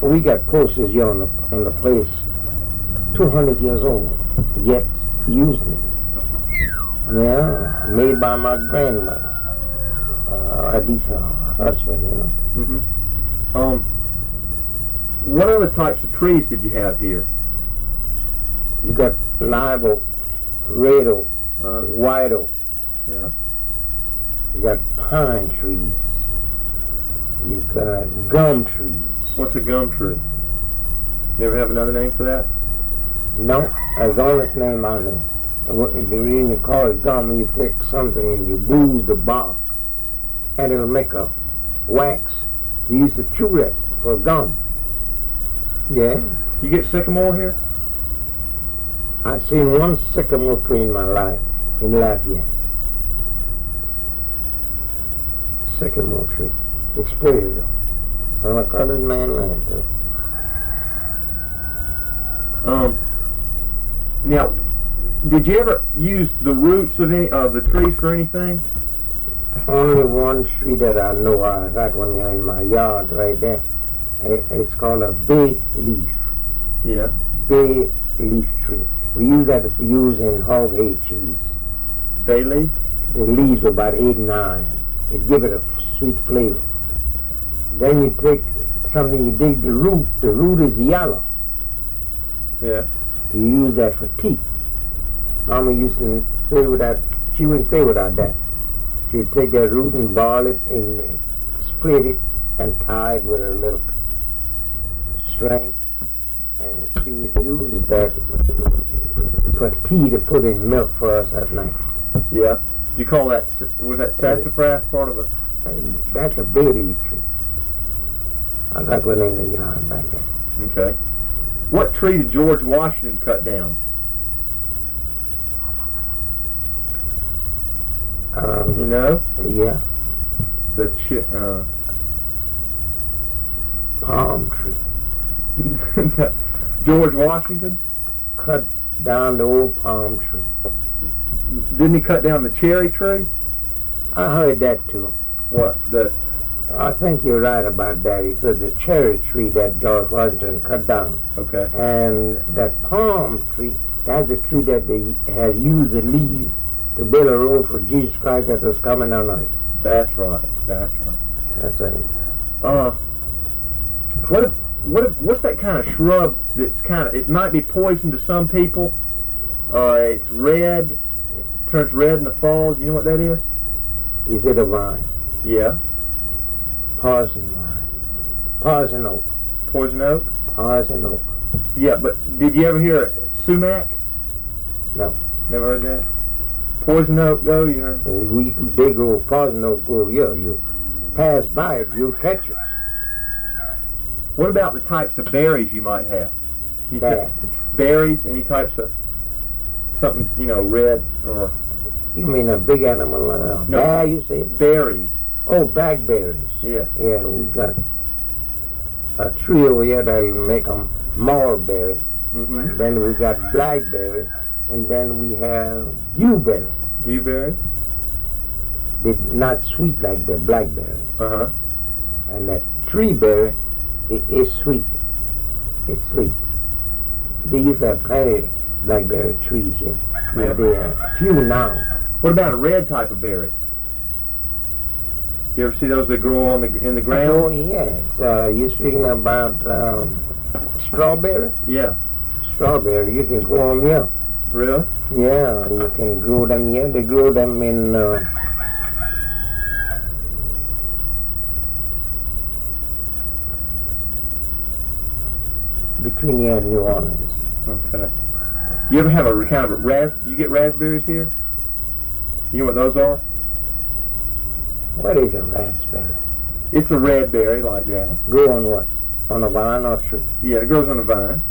We got posters here on the place 200 years old, yet using it. Yeah, made by my grandmother. At least her husband, you know. Mm-hmm. What other types of trees did you have here? You got live oak, red oak, white oak. Yeah. You got pine trees. You got gum trees. What's a gum tree? You ever have another name for that? No, that's the only name I know. The reason they call it gum, you take something and you bruise the bark, and it'll make a wax. We used to chew that for gum. Yeah. You get sycamore here? I've seen one sycamore tree in my life in Lafayette. Sycamore tree. It's pretty though. It's on a colored man land too. Now, did you ever use the roots of any of the trees for anything? Only one tree that I know. I got one here in my yard right there. It's called a bay leaf. Yeah. Bay leaf tree. We use that to use in hog hay cheese. Bay leaf? The leaves are about 8 and 9. It give it a sweet flavor. Then you take something, you dig the root. The root is yellow. Yeah. You use that for tea. Mama used to stay without, she wouldn't stay without that. She would take that root and boil it and split it and tie it with a little string. And she would use that for tea to put in milk for us at night. Yeah. Do you call that, was that sassafras part of a? That's a bay leaf tree. I got one in the yard back there. Okay. What tree did George Washington cut down? You know? Yeah. The palm tree. George Washington? Cut down the old palm tree. Didn't he cut down the cherry tree? I heard that too. What? I think you're right about that. It was the cherry tree that George Washington cut down. Okay. And that palm tree, that's the tree that they had used the leaves to build a road for Jesus Christ that was coming down earth. That's right. That's right. That's right. What's that kind of shrub that's kind of, it might be poison to some people. It's red. It turns red in the fall. Do you know what that is? Is it a vine? Yeah. Poison vine. Poison oak. Poison oak? Poison oak. Yeah, but did you ever hear sumac? No. Never heard that? Poison oak, though, you heard? They grow, poison oak grow, yeah, you pass by it, you catch it. What about the types of berries you might have? Berries, any types of something, you know, red or... You mean a big animal? No. Bear, you say? Berries. Oh, blackberries. Yeah. Yeah, we got a tree over here that'll make them mulberry. Mm-hmm. Then we got blackberry, and then we have dewberry. Dewberry? They're not sweet like the blackberries. Uh-huh. And that treeberry is sweet. It's sweet. They used to have plenty of blackberry trees here. Yeah. But there are few now. What about a red type of berry? You ever see those that grow in the ground? Oh, yes. You're speaking about strawberry? Yeah. Strawberry, you can grow them here. Really? Yeah, you can grow them here. They grow them in between here and New Orleans. Okay. You ever have a kind of a you get raspberries here? You know what those are? What is a raspberry? It's a red berry like that. Grow on what? On a vine or tree? Yeah, it grows on a vine.